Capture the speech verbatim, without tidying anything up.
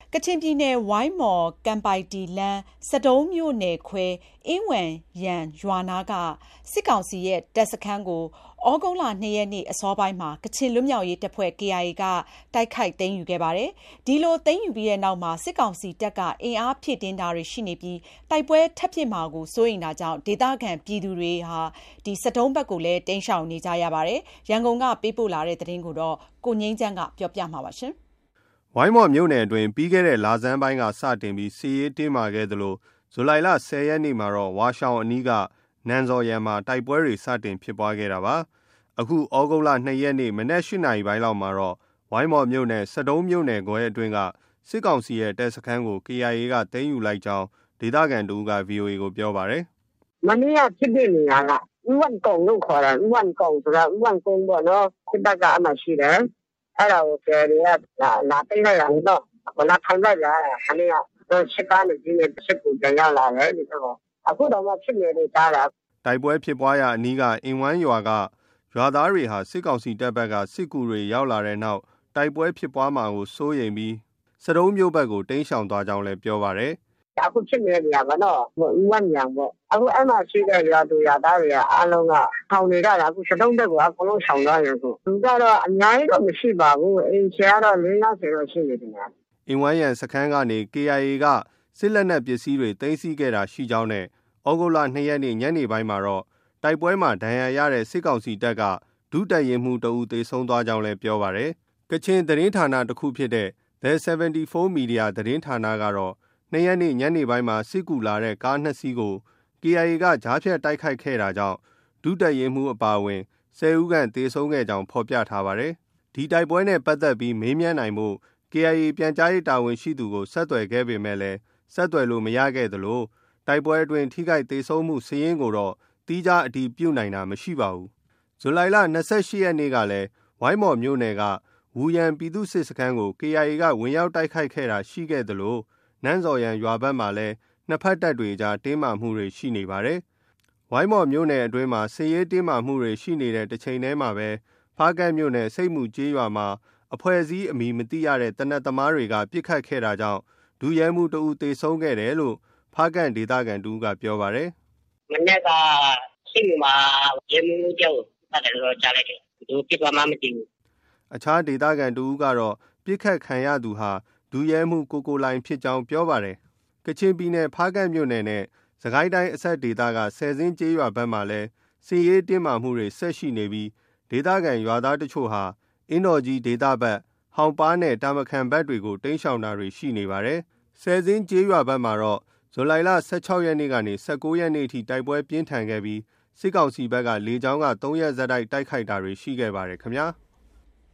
ကချင်ပြည်နယ်ဝိုင်းမော်ကမ်ပိုင်တီလန်းစတုံးမြို့နယ်ခွဲအင်းဝံရန်ရွာနာကစစ်ကောင်စီရဲ့တပ်စခန်းကိုဩဂုတ်လ၂ရက်နေ့အစောပိုင်းမှာကချင်လွတ်မြောက်ရေးတပ်ဖွဲ့ K I A ကတိုက်ခိုက်သိမ်းယူခဲ့ပါတယ်။ဒီလိုသိမ်းယူပြီးတဲ့နောက်မှာစစ်ကောင်စီတပ်ကအင်အားဖြည့်တင်းတာတွေရှိနေပြီးတိုက်ပွဲထပ်ဖြစ်မှာကိုစိုးရိမ်တာကြောင့်ဒေသခံပြည်သူတွေဟာဒီစတုံးဘက်ကိုလည်းတိမ်းရှောင်နေကြရပါတယ်။ရန်ကုန်ကပေးပို့လာတဲ့သတင်းကိုတော့ကိုငိမ့်ချမ်းကပြောပြမှာပါရှင်။ဝိုင်းမော်မြို့နယ်အတွင်းပြီးခဲ့တဲ့လဆန်းပိုင်းကစတင်ပြီးစစ်ရေးတင်းမာခဲ့သလိုဇူလိုင်လ၁၀ရက်နေ့မှာတော့ဝါရှောင်အနီးကနန်ဇော်ရန်မှာတိုက်ပွဲတွေစတင်ဖြစ်ပွားခဲ့တာပါ။အခုဩဂုတ်လ၂ရက်နေ့မနက်၈နာရီပိုင်းလောက်မှာတော့ဝိုင်းမော်မြို့နယ်စတုံးမြို့နယ်ခွဲအတွင်းကစစ်ကောင်စီရဲ့တပ်စခန်းကို K I A ကသိမ်းယူလိုက်ကြောင်းဒေသခံတူက V O A ကိုပြောပါတယ်။မနေ့ကဖြစ်တဲ့နေရာကဥဝန်ကုံလို့ခေါ်တာဥဝန်ကုံဆိုတာဥဝန်ကုံပေါ့နော်စစ်တပ်ကအမှရှိတယ်။အဲ့ဒါကိုကယ်တွေကလာလာသိမ်းလိုက်တာတော့ဘလာထိုင်လိုက်လာခဏကတော့စစ်ကားနဲ့ဒီနေ့စစ်ကူပြန်ရောက်လာတယ်ဒီတော့အခုတော့မှဖြစ်နေတယ်ကြားတာတိုက်ပွဲဖြစ်ပွားရာအနီးကအင်ဝမ်းရွာကရွာသားတွေဟာစစ်ကောင်စီတပ်ဘက်ကစစ်ကူတွေရောက်လာတဲ့နောက်တိုက်ပွဲဖြစ်ပွားမှာကိုစိုးရိမ်ပြီးစတုံးမြို့ဘက်ကိုတိမ်းရှောင်သွားကြောင်းလည်းပြောပါတယ်။အခုဖြစ်နေတဲ့နေရာကနော်ဥဝမ်းညံပေါ့အခုအဲ့မှာရှိတဲ့ရွာသူရွာသားတွေကအားလုံးကထောင်နေကြတာအခုစတုံးဘက်ကအကုန်လုံးရှောင်သွားရဆိုသူကတော့အများကြီးတော့မရှိပါဘူးအိမ်ချာတော့၄၅၀တော့ရှိနေတယ်။အင်ဝမ်းရန်စခန်းကနေ K I A ကစစ်လက်နက်ပစ္စည်းတွေသိမ်းဆည်းခဲ့တာရှိကြောင်းနဲ့ဩဂုတ်လ၂ရက်နေ့ညနေပိုင်းမှာတော့တိုက်ပွဲမှာဒဏ်ရာရတဲ့စစ်ကောင်စီတပ်ကဒုတပ်ရင်မှုတအူသေဆုံးသွားကြောင်းလည်းပြောပါတယ်။ကချင်သတင်းဌာနတစ်ခုဖြစ်တဲ့ The 74 Media သတင်းဌာနကတော့၂ရက်နေ့ညနေပိုင်းမှာစစ်ကူလာတဲ့ကားနှစ်စီးကို K I A ကကြားဖြတ်တိုက်ခိုက်ခဲ့တာကြောင့်ဒုတပ်ရင်မှုအပါအဝင်၁၀ဦးခန့်သေဆုံးခဲ့ကြောင်းဖော်ပြထားပါတယ်။ဒီတိုက်ပွဲနဲ့ပတ်သက်ပြီးမေးမြန်းနိုင်မှု K I A ပြန်ကြားရေးတာဝန်ရှိသူကိုဆက်သွယ်ခဲ့ပေမဲ့လည်းဆက်သွယ်လို့မရခဲ့သလိုတိုက်ပွဲအတွင်းထိခိုက်သေဆုံးမှုစည်ရင်းကိုတော့တီးခြားအတည်ပြုနိုင်တာမရှိပါဘူး။ဇူလိုင်လ၂၈ရက်နေ့ကလည်းဝိုင်းမော်မြို့နယ်ကဝူရန်ပြည်သူ့စစ်စခန်းကို K I A ကဝင်ရောက်တိုက်ခိုက်ခဲ့တာရှိခဲ့သလိုနန်းစော်ရန်ရွာဘက်မှာလည်းနှစ်ဖက်တပ်တွေကြားတင်းမာမှုတွေရှိနေပါတယ်။ဝိုင်းမော်မြို့နယ်အတွင်းမှာစစ်ရေးတင်းမာမှုတွေရှိနေတဲ့တစ်ချိန်တည်းမှာပဲဖားကန့်မြို့နယ်စိတ်မှုကျေးရွာမှာအဖွဲ့အစည်းအမည်မသိရတဲ့တနက်သမားတွေကပြစ်ခတ်ခဲ့တာကြောင့်ဒုရဲမှုတအူသေဆုံးခဲ့တယ်လို့ဖားကန့်ဒေသခံတူကပြောပါတယ်။မနေ့ကစိတ်မှုမှာရဲမှုကြောက်တယ်လို့ကြားလိုက်တယ်။သူပြစ်သွားမှမသိဘူး။အခြားဒေသခံတူကတော့ပြစ်ခတ်ခံရသူဟာဒုရဲမှုကိုကိုလိုင်ဖြစ်ကြောင်းပြောပါတယ်။ကချင်ပြည်နယ်ဖားကန့်မြို့နယ်နဲ့စကိုင်းတိုင်းအဆက်ဒေသကဆယ်စင်းကျေးရွာဘက်မှာလည်းစစ်ရေးတင်းမာမှုတွေဆက်ရှိနေပြီးဒေသခံရွာသားတချို့ဟာအင်းတော်ကြီးဒေသဘက်ဟောင်ပါးနဲ့တာမခန်ဘက်တွေကိုတိမ်းရှောင်တာတွေရှိနေပါတယ်။ဆယ်စင်းကျေးရွာဘက်မှာတော့ဇူလိုင်လ၁၆ရက်နေ့ကနေ၁၉ရက်နေ့ထိတိုက်ပွဲပြင်းထန်ခဲ့ပြီးစစ်ကောင်စီဘက်ကလေကြောင်းက၃ရက်ဇက်တိုက်တိုက်ခိုက်တာတွေရှိခဲ့ပါတယ်ခင်ဗျာ။